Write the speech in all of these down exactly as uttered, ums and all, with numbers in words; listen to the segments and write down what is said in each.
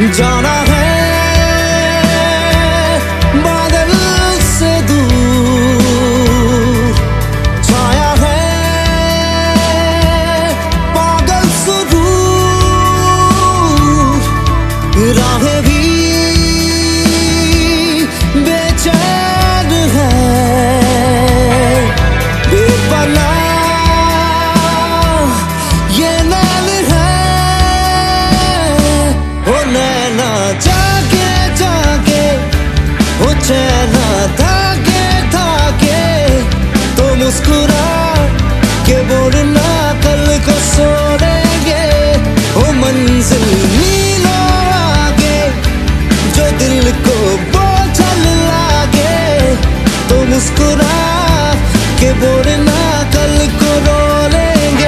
जाना है बादल से दूर, छाया है पागल सुरूर, राहें भी बेचैन है बेपनाह ये नैन है। हो नैना जागे जागे, हो चैना धागे धागे, तो मुस्कुरा के बोलना कल को सो लेंगे। हो मंजिल मीलों आगे, जो दिल को बोझल लागे, तो मुस्कुरा के बोलना कल को रो लेंगे।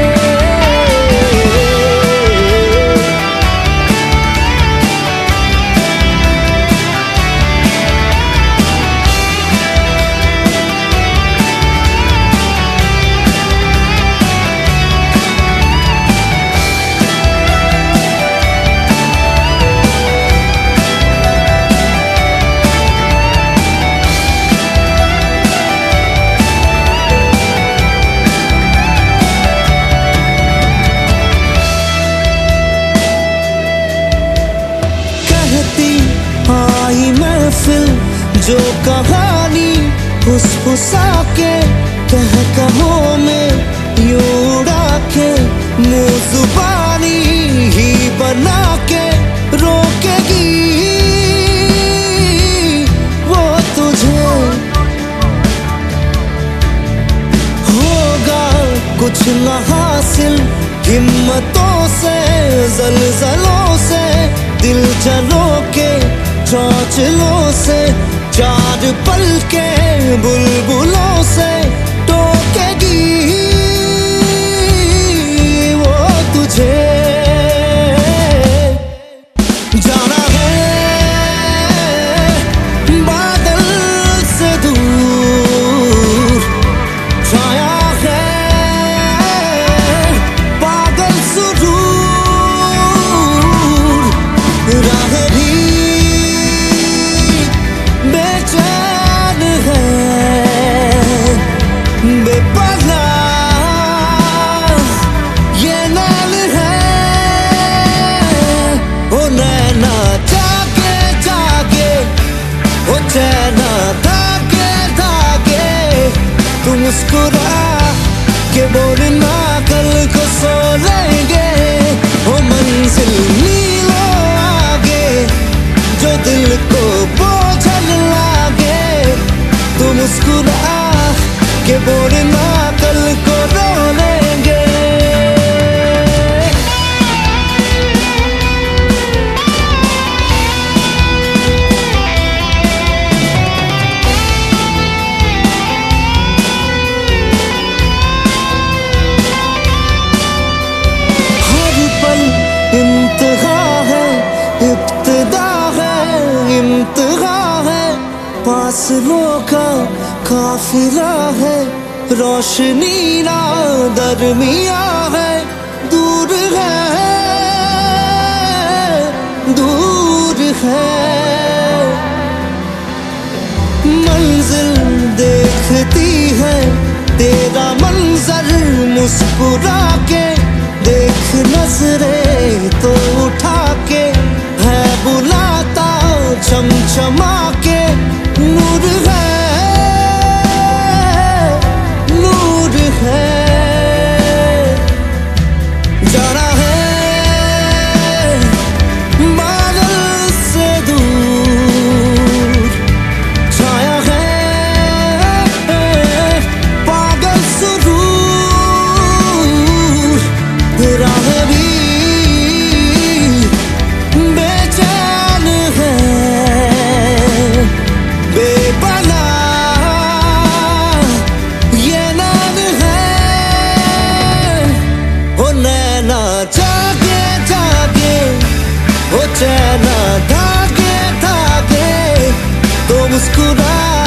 आई महफिल जो कहानी फुसफुसा के कह कहों में यूं उड़ा के, मुँह जुबानी ही बना के रोकेगी वो तुझे। होगा कुछ न हासिल हिम्मतों से, ज़लज़लों से, दिल जलों के चौचलों से, चार पल के बुलबुलों से टोकेगी वो तुझे। जाना है बादल से दूर, छाया है पागल सुरूर, राहें भी बेचैन है बेपनाह ये नैन है। हो नैना जागे जागे, हो चैना धागे धागे, तू मुस्कुरा के बोलना कल को सो लेंगे। हो मंजिल मीलों आगे, जो दिल को बोझल लागे, तू मुस्कुरा के बोलना कल को रो लेंगे। हर पल इंतहा है, इब्तिदा है, इम्तिहा है, फासलों का काफिला है, रोशनी ना दरमिया है, दूर है दूर है। मंजिल देखती है तेरा मंजर मुस्कुरा के, देख नजरें तो उठा के, है बुलाता चमचमा के, नूर है नूर है। जाना है बादल से दूर, छाया है पागल सुरूर, राहें भी बेचैन है बेपनाह ये नैन है। हो नैना जागे जागे, हो चैना धागे धागे, तो मुस्कुरा